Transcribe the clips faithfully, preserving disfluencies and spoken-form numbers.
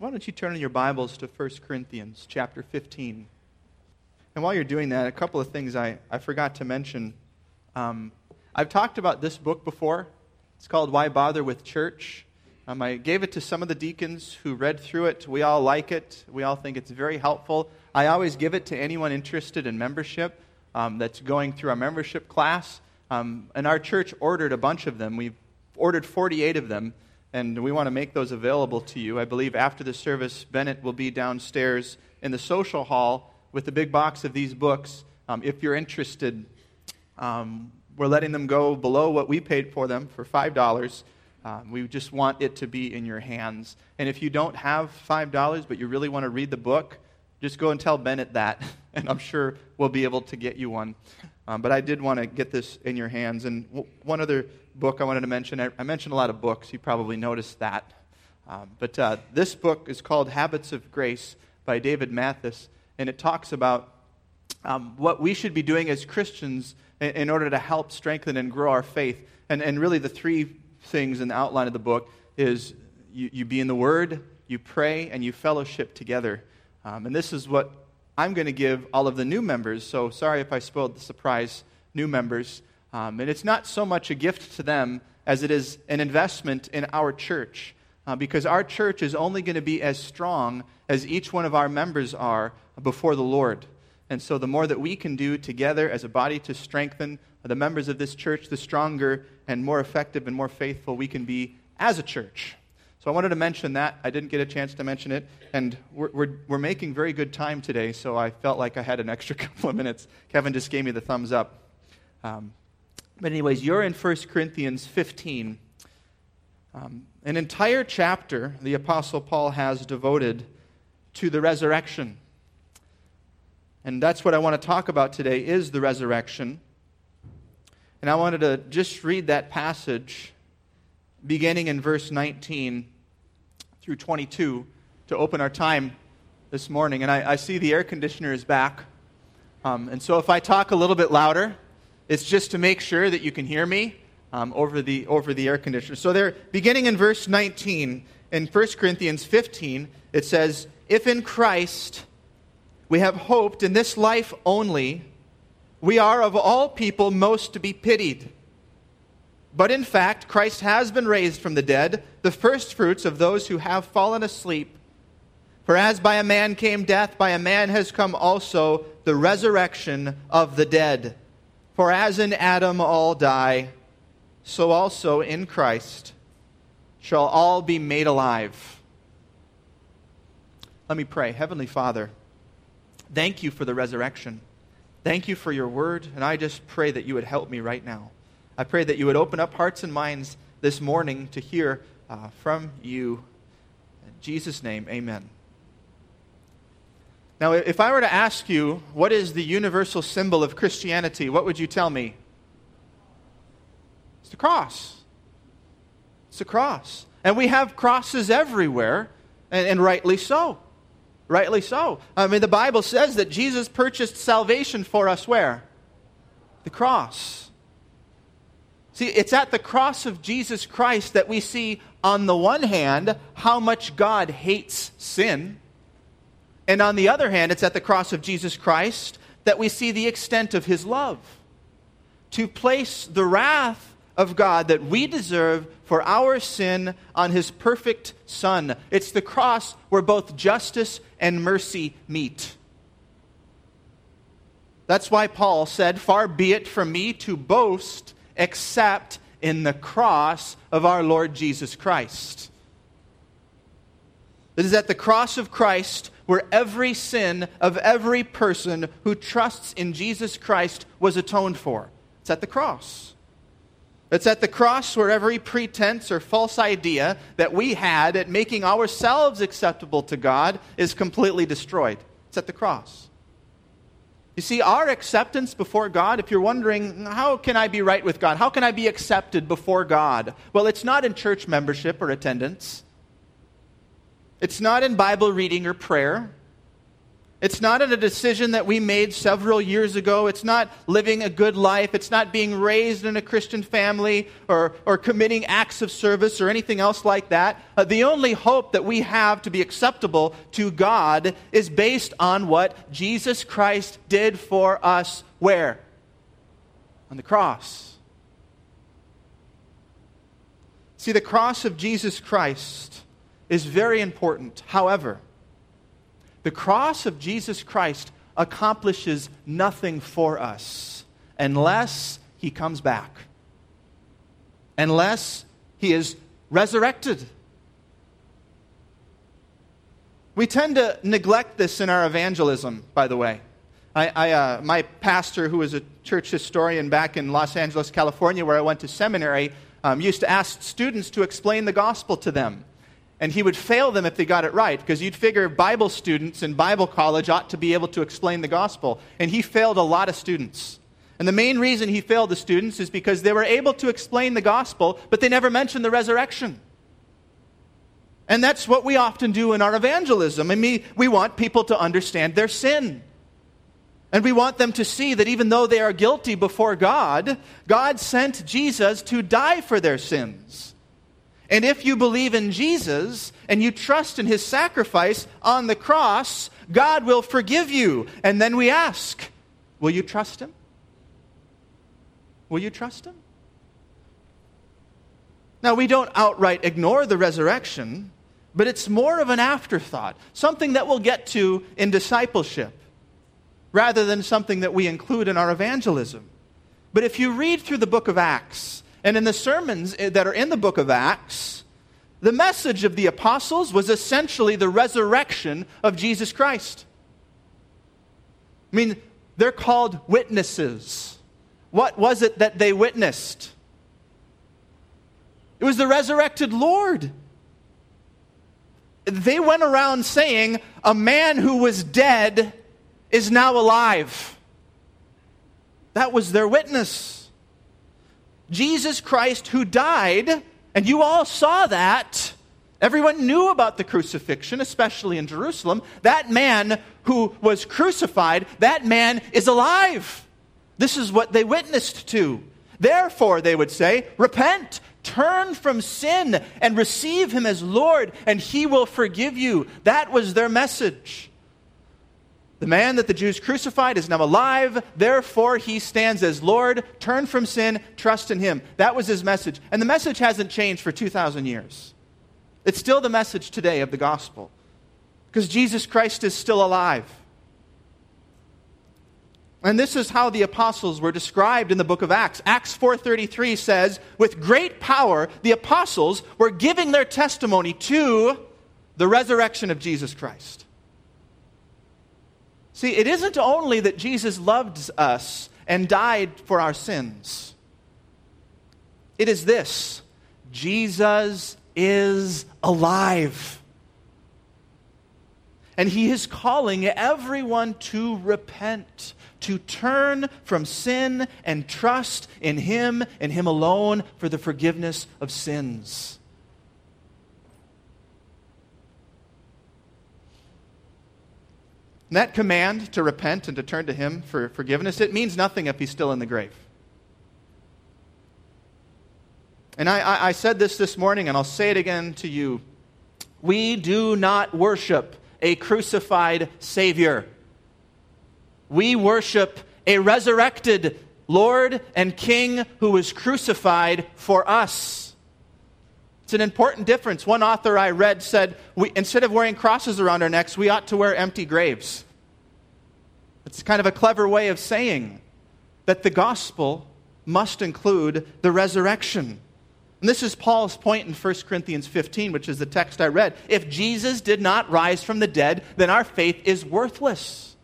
why don't you turn in your Bibles to First Corinthians chapter fifteen. And while you're doing that, a couple of things I, I forgot to mention. Um, I've talked about this book before. It's called Why Bother with Church? Um, I gave it to some of the deacons who read through it. We all like it. We all think it's very helpful. I always give it to anyone interested in membership um, that's going through our membership class. Um, and our church ordered a bunch of them. We've ordered forty-eight of them, and we want to make those available to you. I believe after the service, Bennett will be downstairs in the social hall with a big box of these books. Um, if you're interested, um, we're letting them go below what we paid for them for five dollars. Uh, we just want it to be in your hands. And if you don't have five dollars, but you really want to read the book, just go and tell Bennett that, and I'm sure we'll be able to get you one. Um, but I did want to get this in your hands. And w- one other book I wanted to mention, I, I mentioned a lot of books. You probably noticed that. Um, but uh, this book is called Habits of Grace by David Mathis, and it talks about um, what we should be doing as Christians in, in order to help strengthen and grow our faith. And, and really the three things in the outline of the book is you, you be in the Word, you pray, and you fellowship together. Um, and this is what I'm going to give all of the new members, so sorry if I spoiled the surprise new members. Um, and it's not so much a gift to them as it is an investment in our church, uh, because our church is only going to be as strong as each one of our members are before the Lord. And so the more that we can do together as a body to strengthen the members of this church, the stronger and more effective and more faithful we can be as a church. So I wanted to mention that. I didn't get a chance to mention it. And we're, we're, we're making very good time today, so I felt like I had an extra couple of minutes. Kevin just gave me the thumbs up. Um, but anyways, you're in First Corinthians fifteen. Um, an entire chapter the Apostle Paul has devoted to the resurrection. And that's what I want to talk about today, is the resurrection. And I wanted to just read that passage beginning in verse nineteen through twenty-two to open our time this morning. And I, I see the air conditioner is back. Um, and so if I talk a little bit louder, it's just to make sure that you can hear me um, over the over the air conditioner. So there, beginning in verse nineteen, in First Corinthians fifteen, it says, "If in Christ we have hoped in this life only, we are of all people most to be pitied. But in fact, Christ has been raised from the dead, the firstfruits of those who have fallen asleep. For as by a man came death, by a man has come also the resurrection of the dead. For as in Adam all die, so also in Christ shall all be made alive." Let me pray. Heavenly Father, thank you for the resurrection. Thank you for your word, and I just pray that you would help me right now. I pray that you would open up hearts and minds this morning to hear uh, from you. In Jesus' name, amen. Now, if I were to ask you, what is the universal symbol of Christianity, what would you tell me? It's the cross. It's the cross. And we have crosses everywhere, and, and rightly so. Rightly so. I mean, the Bible says that Jesus purchased salvation for us where? The cross. See, it's at the cross of Jesus Christ that we see, on the one hand, how much God hates sin. And on the other hand, it's at the cross of Jesus Christ that we see the extent of His love. To place the wrath of God that we deserve for our sin on His perfect Son. It's the cross where both justice and mercy meet. That's why Paul said, "Far be it from me to boast except in the cross of our Lord Jesus Christ." It is at the cross of Christ where every sin of every person who trusts in Jesus Christ was atoned for. It's at the cross. It's at the cross where every pretense or false idea that we had at making ourselves acceptable to God is completely destroyed. It's at the cross. You see, our acceptance before God, if you're wondering, how can I be right with God? How can I be accepted before God? Well, it's not in church membership or attendance. It's not in Bible reading or prayer. It's not a decision that we made several years ago. It's not living a good life. It's not being raised in a Christian family or, or committing acts of service or anything else like that. Uh, the only hope that we have to be acceptable to God is based on what Jesus Christ did for us where? On the cross. See, the cross of Jesus Christ is very important. However, the cross of Jesus Christ accomplishes nothing for us unless he comes back, unless he is resurrected. We tend to neglect this in our evangelism, by the way. I, I, uh, my pastor, who was a church historian back in Los Angeles, California, where I went to seminary, um, used to ask students to explain the gospel to them. And he would fail them if they got it right, because you'd figure Bible students in Bible college ought to be able to explain the gospel. And he failed a lot of students. And the main reason he failed the students is because they were able to explain the gospel, but they never mentioned the resurrection. And that's what we often do in our evangelism. I mean, we want people to understand their sin. And we want them to see that even though they are guilty before God, God sent Jesus to die for their sins. And if you believe in Jesus and you trust in his sacrifice on the cross, God will forgive you. And then we ask, will you trust him? Will you trust him? Now, we don't outright ignore the resurrection, but it's more of an afterthought, something that we'll get to in discipleship, rather than something that we include in our evangelism. But if you read through the book of Acts, and in the sermons that are in the book of Acts, the message of the apostles was essentially the resurrection of Jesus Christ. I mean, they're called witnesses. What was it that they witnessed? It was the resurrected Lord. They went around saying, a man who was dead is now alive. That was their witness. Jesus Christ who died, and you all saw that. Everyone knew about the crucifixion, especially in Jerusalem. That man who was crucified, that man is alive. This is what they witnessed to. Therefore, they would say, repent, turn from sin, and receive him as Lord, and he will forgive you. That was their message. The man that the Jews crucified is now alive, therefore he stands as Lord. Turn from sin, trust in him. That was his message. And the message hasn't changed for two thousand years. It's still the message today of the gospel, because Jesus Christ is still alive. And this is how the apostles were described in the book of Acts. Acts four thirty-three says, with great power the apostles were giving their testimony to the resurrection of Jesus Christ. See, it isn't only that Jesus loved us and died for our sins. It is this: Jesus is alive. And he is calling everyone to repent, to turn from sin and trust in him and him alone for the forgiveness of sins. And that command to repent and to turn to him for forgiveness, it means nothing if he's still in the grave. And I, I, I said this this morning, and I'll say it again to you. We do not worship a crucified Savior. We worship a resurrected Lord and King who was crucified for us. It's an important difference. One author I read said, we, instead of wearing crosses around our necks, we ought to wear empty graves. It's kind of a clever way of saying that the gospel must include the resurrection. And this is Paul's point in First Corinthians fifteen, which is the text I read. If Jesus did not rise from the dead, then our faith is worthless.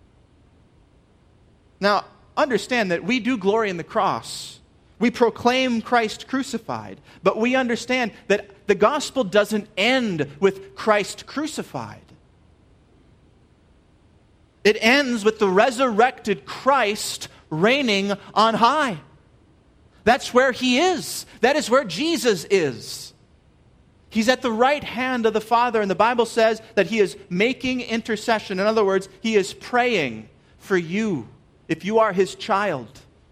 Now, understand that we do glory in the cross. We proclaim Christ crucified, but we understand that the gospel doesn't end with Christ crucified. It ends with the resurrected Christ reigning on high. That's where he is. That is where Jesus is. He's at the right hand of the Father, and the Bible says that He is making intercession. In other words, He is praying for you if you are His child.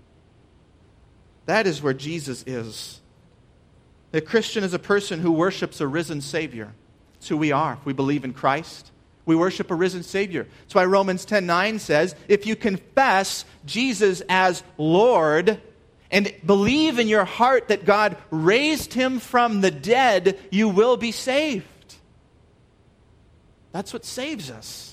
That is where Jesus is. A Christian is a person who worships a risen Savior. It's who we are. If we believe in Christ, we worship a risen Savior. That's why Romans ten nine says, if you confess Jesus as Lord and believe in your heart that God raised Him from the dead, you will be saved. That's what saves us.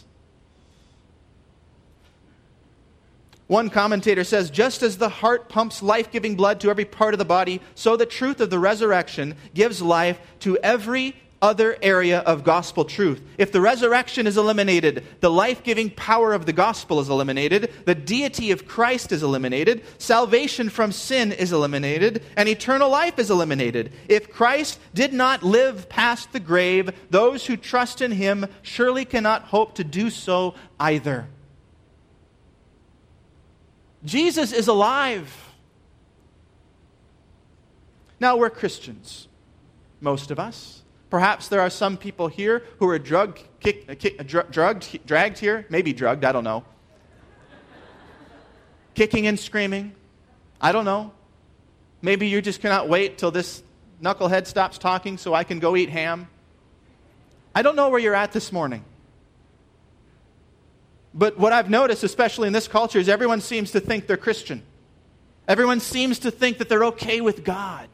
One commentator says, just as the heart pumps life-giving blood to every part of the body, so the truth of the resurrection gives life to every other area of gospel truth. If the resurrection is eliminated, the life-giving power of the gospel is eliminated, the deity of Christ is eliminated, salvation from sin is eliminated, and eternal life is eliminated. If Christ did not live past the grave, those who trust in Him surely cannot hope to do so either. Jesus is alive. Now, we're Christians, most of us. Perhaps there are some people here who are drugged, kick, kick, dr- drugged, dragged here, maybe drugged, I don't know. Kicking and screaming, I don't know. Maybe you just cannot wait till this knucklehead stops talking so I can go eat ham. I don't know where you're at this morning. But what I've noticed, especially in this culture, is everyone seems to think they're Christian. Everyone seems to think that they're okay with God.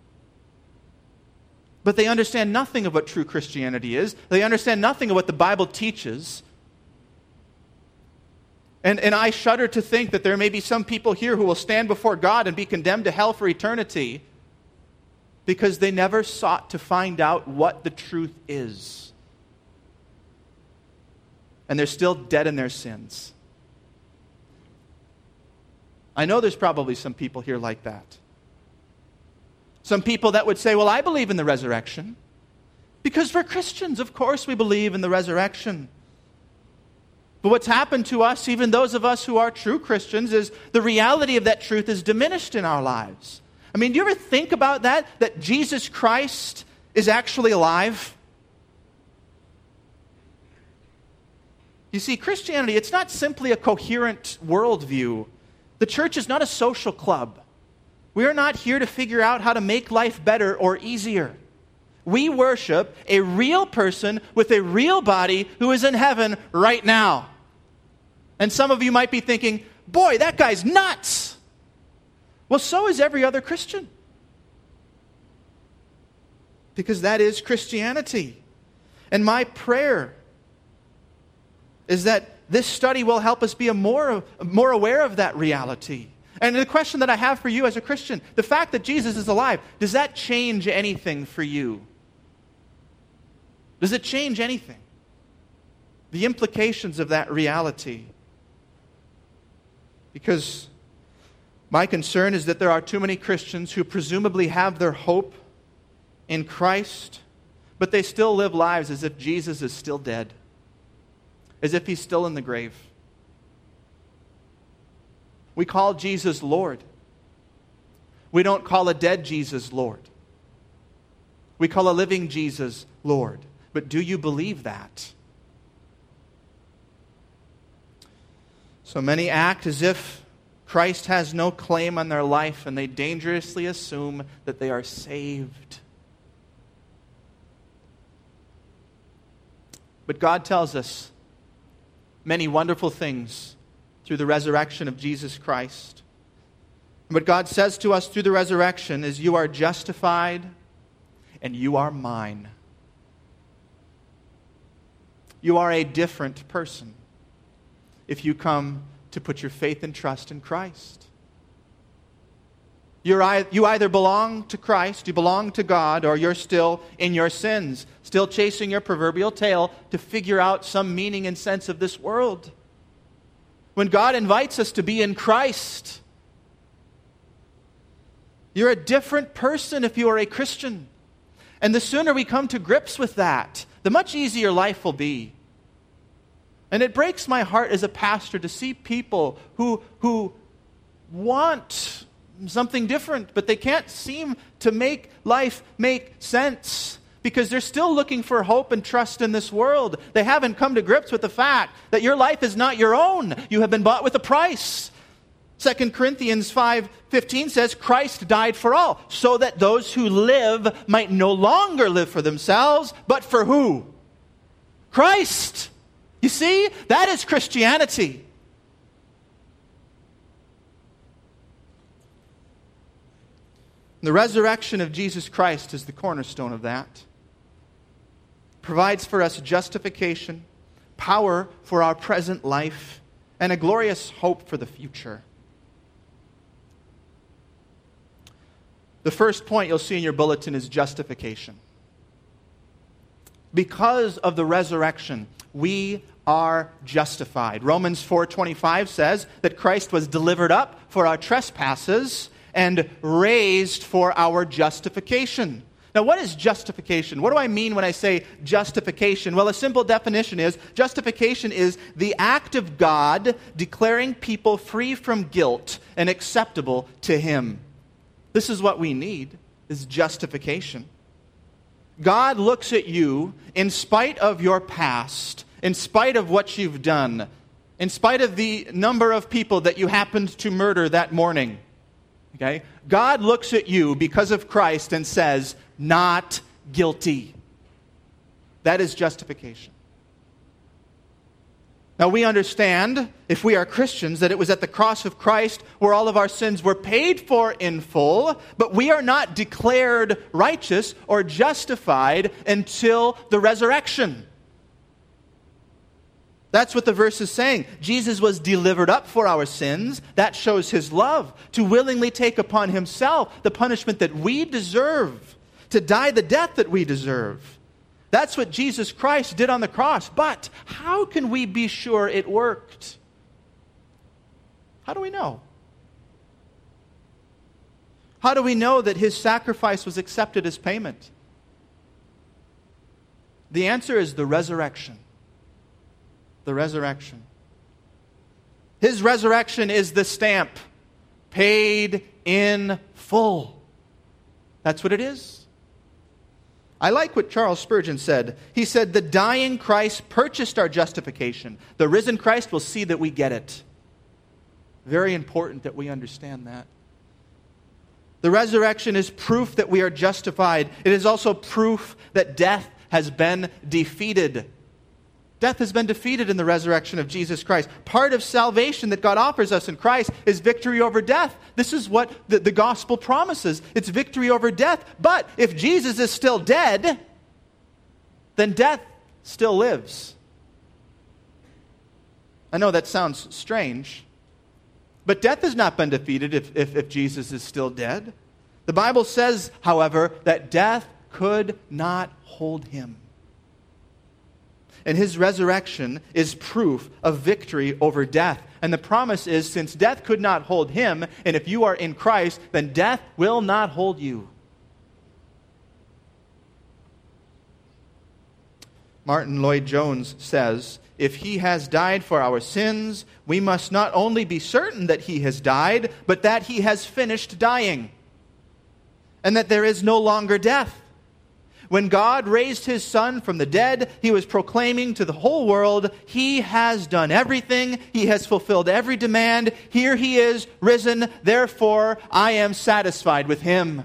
But they understand nothing of what true Christianity is. They understand nothing of what the Bible teaches. And, and I shudder to think that there may be some people here who will stand before God and be condemned to hell for eternity because they never sought to find out what the truth is. And they're still dead in their sins. I know there's probably some people here like that. Some people that would say, well, I believe in the resurrection. Because we're Christians, of course we believe in the resurrection. But what's happened to us, even those of us who are true Christians, is the reality of that truth is diminished in our lives. I mean, do you ever think about that? That Jesus Christ is actually alive? You see, Christianity, it's not simply a coherent worldview. The church is not a social club. We are not here to figure out how to make life better or easier. We worship a real person with a real body who is in heaven right now. And some of you might be thinking, boy, that guy's nuts. Well, so is every other Christian. Because that is Christianity. And my prayer is that this study will help us be a more, more aware of that reality. And the question that I have for you as a Christian, the fact that Jesus is alive, does that change anything for you? Does it change anything? The implications of that reality. Because my concern is that there are too many Christians who presumably have their hope in Christ, but they still live lives as if Jesus is still dead, as if He's still in the grave. We call Jesus Lord. We don't call a dead Jesus Lord. We call a living Jesus Lord. But do you believe that? So many act as if Christ has no claim on their life, and they dangerously assume that they are saved. But God tells us many wonderful things through the resurrection of Jesus Christ. And what God says to us through the resurrection is, you are justified and you are mine. You are a different person if you come to put your faith and trust in Christ. You're, you either belong to Christ, you belong to God, or you're still in your sins, still chasing your proverbial tail to figure out some meaning and sense of this world. When God invites us to be in Christ, you're a different person if you are a Christian. And the sooner we come to grips with that, the much easier life will be. And it breaks my heart as a pastor to see people who, who want something different, but they can't seem to make life make sense because they're still looking for hope and trust in this world. They haven't come to grips with the fact that your life is not your own. You have been bought with a price. Second Corinthians five fifteen says, Christ died for all, so that those who live might no longer live for themselves, but for who? Christ. You see, that is Christianity. The resurrection of Jesus Christ is the cornerstone of that. Provides for us justification, power for our present life, and a glorious hope for the future. The first point you'll see in your bulletin is justification. Because of the resurrection, we are justified. Romans four twenty-five says that Christ was delivered up for our trespasses and raised for our justification. Now, what is justification? What do I mean when I say justification? Well, a simple definition is, justification is the act of God declaring people free from guilt and acceptable to Him. This is what we need, is justification. God looks at you in spite of your past, in spite of what you've done, in spite of the number of people that you happened to murder that morning. Okay? God looks at you because of Christ and says, not guilty. That is justification. Now we understand, if we are Christians, that it was at the cross of Christ where all of our sins were paid for in full, but we are not declared righteous or justified until the resurrection. That's what the verse is saying. Jesus was delivered up for our sins. That shows His love, to willingly take upon Himself the punishment that we deserve, to die the death that we deserve. That's what Jesus Christ did on the cross. But how can we be sure it worked? How do we know? How do we know that His sacrifice was accepted as payment? The answer is the resurrection. The resurrection. His resurrection is the stamp. Paid in full. That's what it is. I like what Charles Spurgeon said. He said, the dying Christ purchased our justification. The risen Christ will see that we get it. Very important that we understand that. The resurrection is proof that we are justified. It is also proof that death has been defeated. Death has been defeated in the resurrection of Jesus Christ. Part of salvation that God offers us in Christ is victory over death. This is what the, the gospel promises. It's victory over death. But if Jesus is still dead, then death still lives. I know that sounds strange, but death has not been defeated if, if, if Jesus is still dead. The Bible says, however, that death could not hold Him. And His resurrection is proof of victory over death. And the promise is, since death could not hold Him, and if you are in Christ, then death will not hold you. Martin Lloyd-Jones says, if He has died for our sins, we must not only be certain that He has died, but that He has finished dying, and that there is no longer death. When God raised His Son from the dead, He was proclaiming to the whole world, He has done everything. He has fulfilled every demand. Here He is, risen. Therefore, I am satisfied with Him.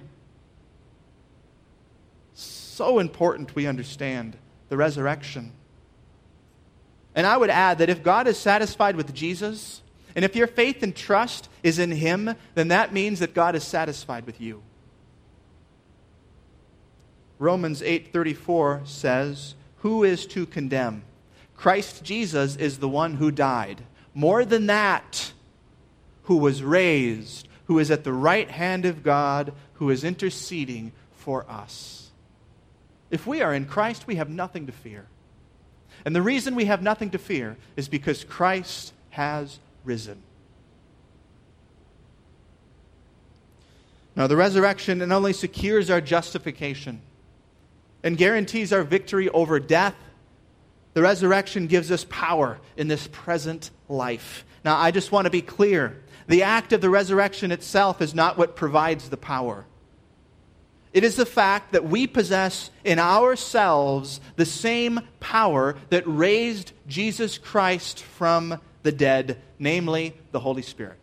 So important we understand the resurrection. And I would add that if God is satisfied with Jesus, and if your faith and trust is in Him, then that means that God is satisfied with you. Romans eight thirty-four says, who is to condemn? Christ Jesus is the one who died. More than that, who was raised, who is at the right hand of God, who is interceding for us. If we are in Christ, we have nothing to fear. And the reason we have nothing to fear is because Christ has risen. Now, the resurrection not only secures our justification and guarantees our victory over death, the resurrection gives us power in this present life. Now, I just want to be clear. The act of the resurrection itself is not what provides the power. It is the fact that we possess in ourselves the same power that raised Jesus Christ from the dead, namely the Holy Spirit.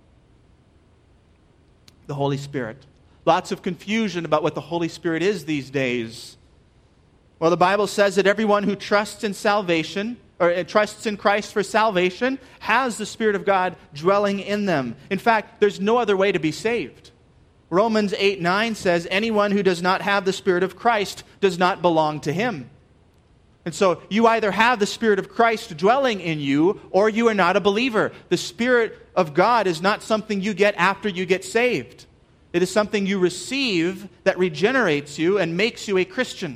The Holy Spirit. Lots of confusion about what the Holy Spirit is these days. Well, the Bible says that everyone who trusts in salvation, or trusts in Christ for salvation, has the Spirit of God dwelling in them. In fact, there's no other way to be saved. Romans eight nine says, anyone who does not have the Spirit of Christ does not belong to Him. And so you either have the Spirit of Christ dwelling in you, or you are not a believer. The Spirit of God is not something you get after you get saved. It is something you receive that regenerates you and makes you a Christian.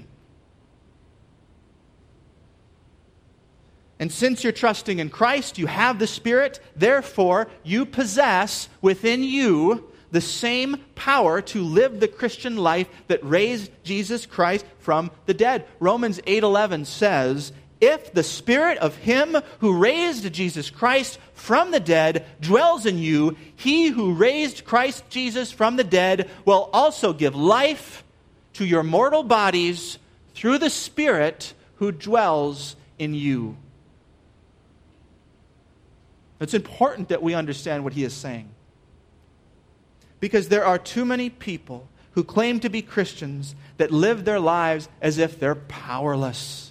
And since you're trusting in Christ, you have the Spirit, therefore you possess within you the same power to live the Christian life that raised Jesus Christ from the dead. Romans eight eleven says, if the Spirit of Him who raised Jesus Christ from the dead dwells in you, He who raised Christ Jesus from the dead will also give life to your mortal bodies through the Spirit who dwells in you. It's important that we understand what he is saying. Because there are too many people who claim to be Christians that live their lives as if they're powerless.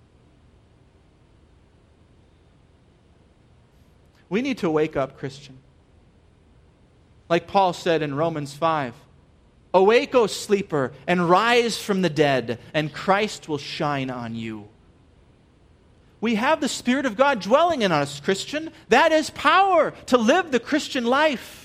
We need to wake up, Christian. Like Paul said in Romans five, awake, O sleeper, and rise from the dead, and Christ will shine on you. We have the Spirit of God dwelling in us, Christian. That is power to live the Christian life.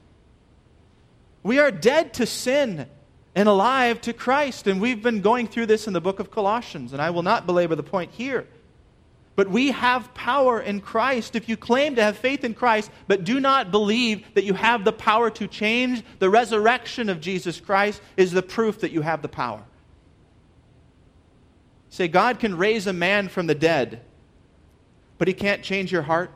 We are dead to sin and alive to Christ. And we've been going through this in the book of Colossians, and I will not belabor the point here. But we have power in Christ. If you claim to have faith in Christ, but do not believe that you have the power to change, the resurrection of Jesus Christ is the proof that you have the power. Say, God can raise a man from the dead, but He can't change your heart.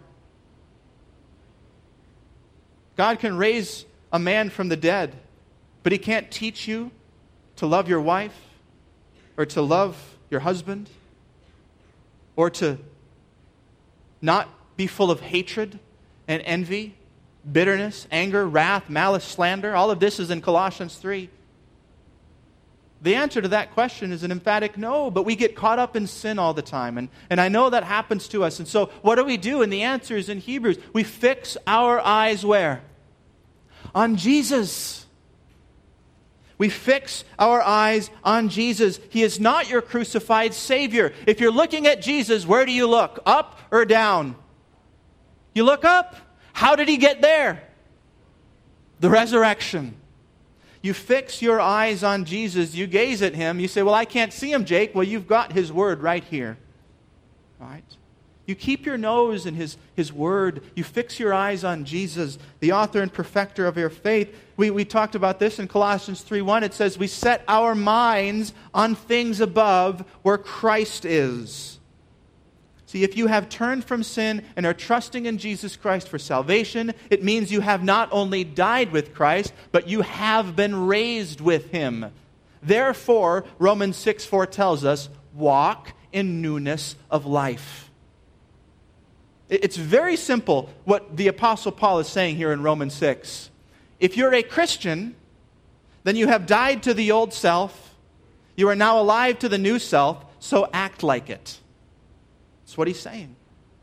God can raise a man from the dead, but He can't teach you to love your wife, or to love your husband, or to not be full of hatred and envy, bitterness, anger, wrath, malice, slander. All of this is in Colossians three. The answer to that question is an emphatic no, but we get caught up in sin all the time. And, and I know that happens to us. And so what do we do? And the answer is in Hebrews. We fix our eyes where? On Jesus. We fix our eyes on Jesus. He is not your crucified Savior. If you're looking at Jesus, where do you look? Up or down? You look up. How did He get there? The resurrection. You fix your eyes on Jesus. You gaze at Him. You say, well, I can't see Him, Jake. Well, you've got His Word right here. All right? You keep your nose in His, His Word. You fix your eyes on Jesus, the author and perfecter of your faith. We, we talked about this in Colossians three one. It says, we set our minds on things above where Christ is. See, if you have turned from sin and are trusting in Jesus Christ for salvation, it means you have not only died with Christ, but you have been raised with Him. Therefore, Romans six four tells us, walk in newness of life. It's very simple what the Apostle Paul is saying here in Romans six. If you're a Christian, then you have died to the old self. You are now alive to the new self, so act like it. That's what he's saying.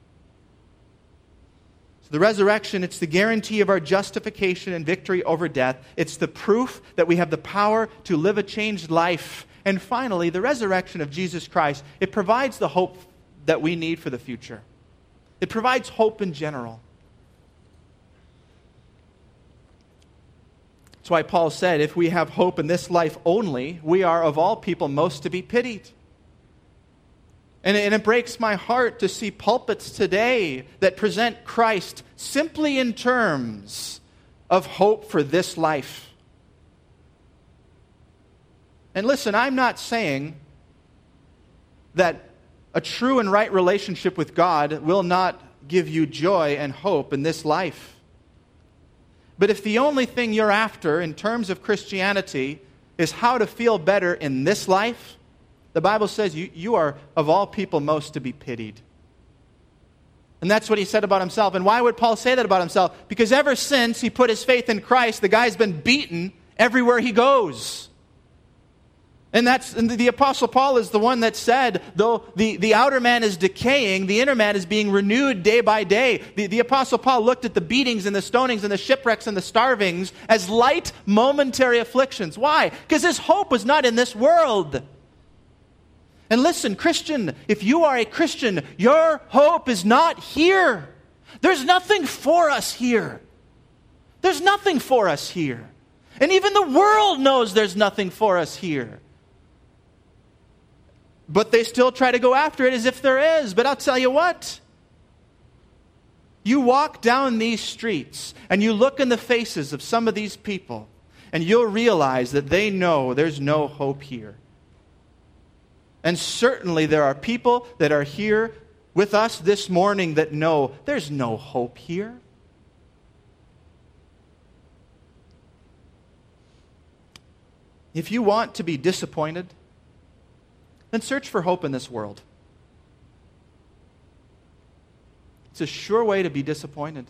So the resurrection, it's the guarantee of our justification and victory over death. It's the proof that we have the power to live a changed life. And finally, the resurrection of Jesus Christ, it provides the hope that we need for the future. It provides hope in general. That's why Paul said, if we have hope in this life only, we are of all people most to be pitied. And it, and it breaks my heart to see pulpits today that present Christ simply in terms of hope for this life. And listen, I'm not saying that a true and right relationship with God will not give you joy and hope in this life. But if the only thing you're after in terms of Christianity is how to feel better in this life, the Bible says you, you are, of all people, most to be pitied. And that's what he said about himself. And why would Paul say that about himself? Because ever since he put his faith in Christ, the guy's been beaten everywhere he goes. And that's and the Apostle Paul is the one that said, though the, the outer man is decaying, the inner man is being renewed day by day. The, the Apostle Paul looked at the beatings and the stonings and the shipwrecks and the starvings as light, momentary afflictions. Why? Because his hope was not in this world. And listen, Christian, if you are a Christian, your hope is not here. There's nothing for us here. There's nothing for us here. And even the world knows there's nothing for us here. But they still try to go after it as if there is. But I'll tell you what. You walk down these streets and you look in the faces of some of these people and you'll realize that they know there's no hope here. And certainly there are people that are here with us this morning that know there's no hope here. If you want to be disappointed, then search for hope in this world. It's a sure way to be disappointed.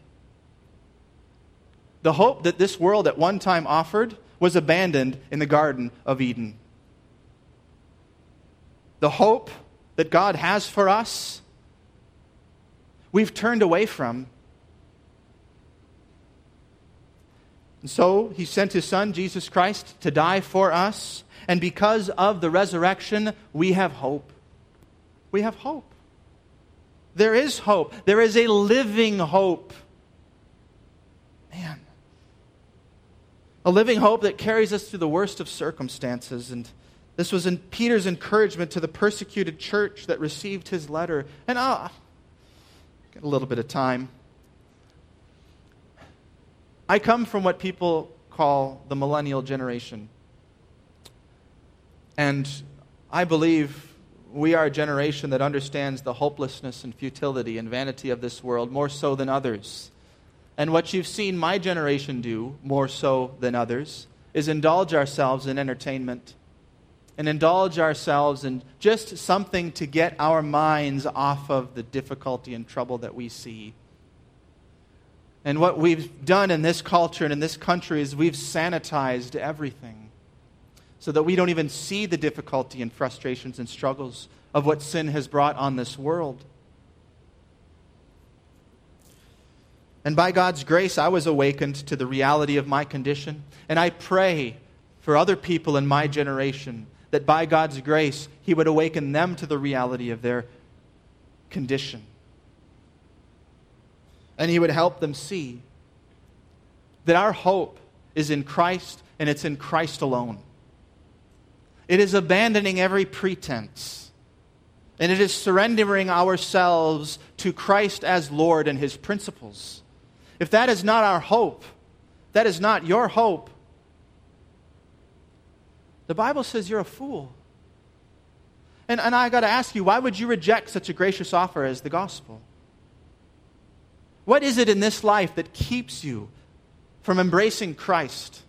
The hope that this world at one time offered was abandoned in the Garden of Eden. The hope that God has for us, we've turned away from. And so he sent his Son, Jesus Christ, to die for us. And because of the resurrection, we have hope. We have hope. There is hope. There is a living hope. Man. A living hope that carries us through the worst of circumstances. And this was in Peter's encouragement to the persecuted church that received his letter. And I'll get a little bit of time. I come from what people call the millennial generation. And I believe we are a generation that understands the hopelessness and futility and vanity of this world more so than others. And what you've seen my generation do more so than others is indulge ourselves in entertainment and indulge ourselves in just something to get our minds off of the difficulty and trouble that we see. And what we've done in this culture and in this country is we've sanitized everything so that we don't even see the difficulty and frustrations and struggles of what sin has brought on this world. And by God's grace, I was awakened to the reality of my condition. And I pray for other people in my generation that by God's grace, He would awaken them to the reality of their condition. And He would help them see that our hope is in Christ and it's in Christ alone. It is abandoning every pretense. And it is surrendering ourselves to Christ as Lord and His principles. If that is not our hope, that is not your hope, the Bible says you're a fool. And, and I got to ask you, why would you reject such a gracious offer as the gospel? What is it in this life that keeps you from embracing Christ?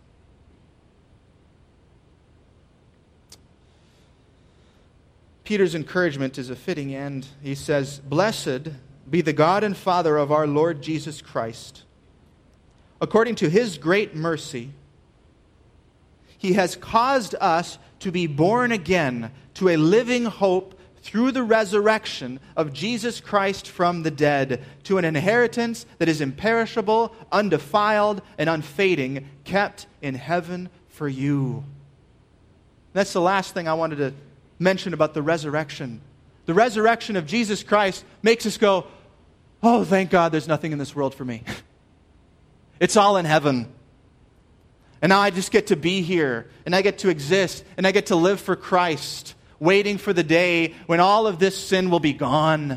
Peter's encouragement is a fitting end. He says, "Blessed be the God and Father of our Lord Jesus Christ. According to His great mercy, He has caused us to be born again to a living hope through the resurrection of Jesus Christ from the dead, to an inheritance that is imperishable, undefiled, and unfading, kept in heaven for you." That's the last thing I wanted to mention about the resurrection. The resurrection of Jesus Christ makes us go, oh, thank God there's nothing in this world for me. It's all in heaven. And now I just get to be here, and I get to exist, and I get to live for Christ, waiting for the day when all of this sin will be gone.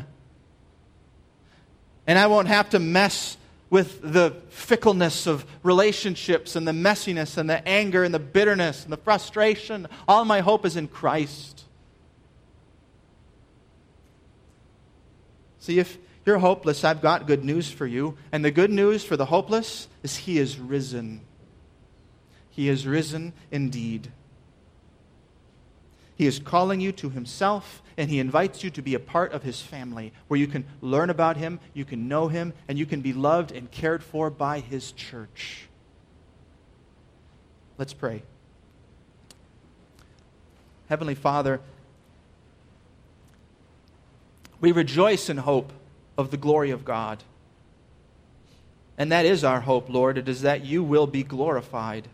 And I won't have to mess with the fickleness of relationships and the messiness and the anger and the bitterness and the frustration. All my hope is in Christ. See, if you're hopeless, I've got good news for you. And the good news for the hopeless is He is risen. He is risen indeed. He is calling you to himself, and he invites you to be a part of his family, where you can learn about him, you can know him, and you can be loved and cared for by his church. Let's pray. Heavenly Father, we rejoice in hope of the glory of God. And that is our hope, Lord. It is that you will be glorified.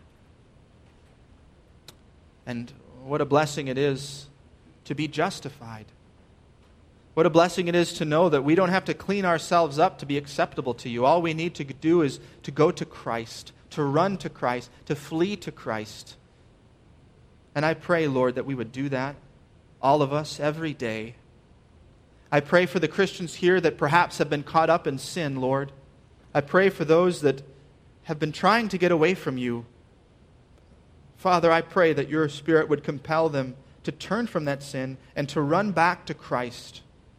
And what a blessing it is to be justified. What a blessing it is to know that we don't have to clean ourselves up to be acceptable to you. All we need to do is to go to Christ, to run to Christ, to flee to Christ. And I pray, Lord, that we would do that, all of us, every day. I pray for the Christians here that perhaps have been caught up in sin, Lord. I pray for those that have been trying to get away from you. Father, I pray that your Spirit would compel them to turn from that sin and to run back to Christ.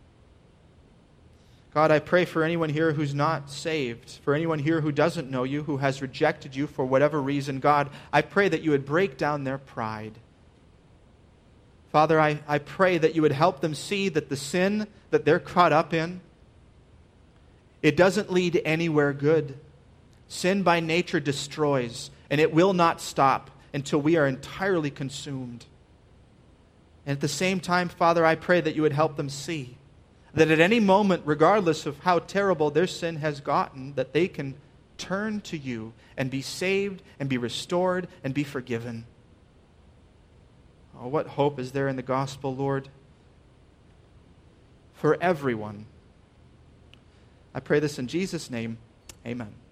God, I pray for anyone here who's not saved, for anyone here who doesn't know you, who has rejected you for whatever reason. God, I pray that you would break down their pride. Father, I, I pray that you would help them see that the sin that they're caught up in, it doesn't lead anywhere good. Sin by nature destroys, and it will not stop until we are entirely consumed. And at the same time, Father, I pray that you would help them see that at any moment, regardless of how terrible their sin has gotten, that they can turn to you and be saved and be restored and be forgiven. Oh, what hope is there in the gospel, Lord, for everyone. I pray this in Jesus' name. Amen.